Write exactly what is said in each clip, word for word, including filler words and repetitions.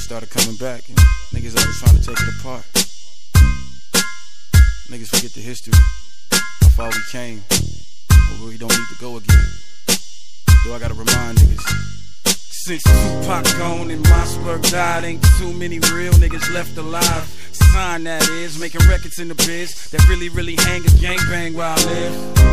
started coming back, and niggas always trying to take it apart. Niggas forget the history, how far we came, but where we don't need to go again. Though I gotta remind niggas, since Tupac gone and Mossberg died, ain't too many real niggas left alive. Sign that is, making records in the biz that really, really hang a gangbang where I live.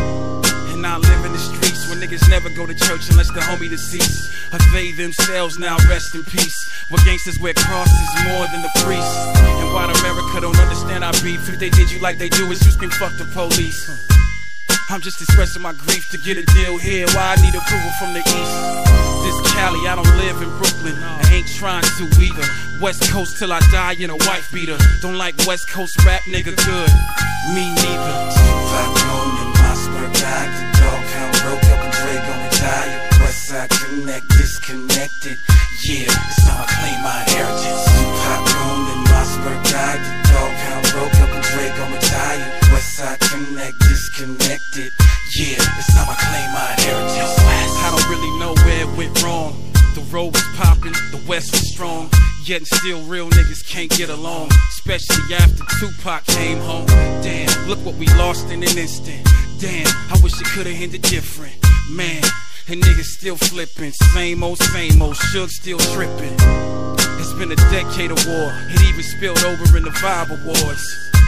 And I live in the streets where niggas never go to church unless the homie deceased, or they themselves now rest in peace. Where gangsters wear crosses more than the priest. And while America don't understand our beef, if they did you like they do, it's you scream fuck the police. I'm just expressing my grief to get a deal here, why I need approval from the east. This Cali, I don't live in Brooklyn, I ain't trying to either. West Coast till I die in a wife beater. Don't like West Coast rap, nigga, good. Me neither. Tupac gone and Mossberg died. The dog pound broke up and Dre gon' retire. Westside Connect disconnected. Yeah, it's time I claim my inheritance. Tupac gone and Mossberg died. The dog pound broke up and Dre gon' retire. Westside Connect disconnected. Yeah, it's time I claim my inheritance. I don't really know where it went wrong. The road was poppin', the West was strong. Yet and still real niggas can't get along, especially after Tupac came home. Damn, look what we lost in an instant. Damn, I wish it could've ended different. Man, and niggas still flippin'. Same old, same old, Suge still trippin'. It's been a decade of war, it even spilled over in the Vibe Awards.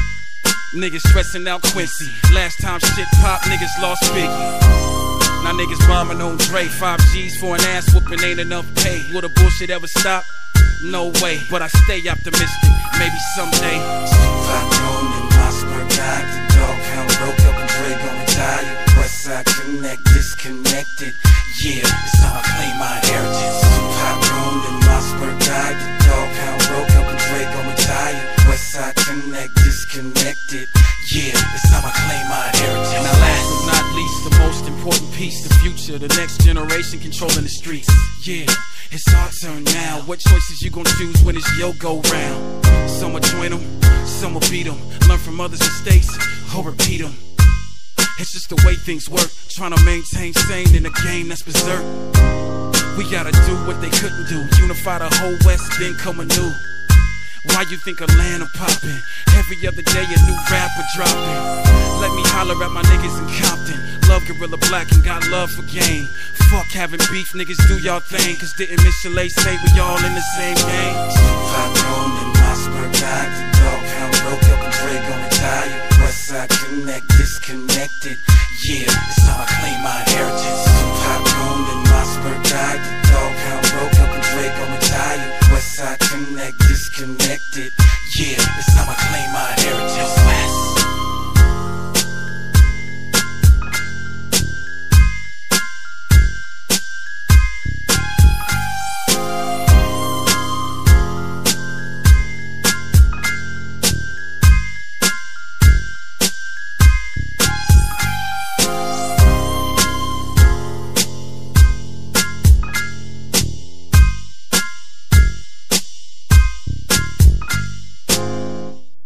Niggas stressin' out Quincy. Last time shit popped, niggas lost Biggie. Now niggas bombing on Dre. Five G's for an ass whooping ain't enough pay. Will the bullshit ever stop? No way, but I stay optimistic. Maybe someday. Tupac gone and Mossberg died. The dog pound broke up and Dre gon' retire. Westside Connect disconnected. Yeah, it's time I claim my inheritance. Tupac gone and Mossberg died. The dog pound broke up and Dre gon' retire. Westside Connect disconnected. Yeah, it's time I claim my inheritance. Now last but not least, the most important piece, the future, the next generation controlling the streets. Yeah, it's our turn now. What choices you gon' choose when it's your go round? Some will join them, some will beat them. Learn from others' mistakes or repeat them. It's just the way things work, trying to maintain sane in a game that's berserk. We gotta do what they couldn't do, unify the whole West, then come anew. Why you think Atlanta poppin'? Every other day a new rapper dropping. Let me holler at my niggas in Compton. Love Gorilla Black and got love for game. Fuck having beef, niggas do y'all thing. Cause didn't Miss Chalet say we all in the same game? Tupac gone and Mossberg died.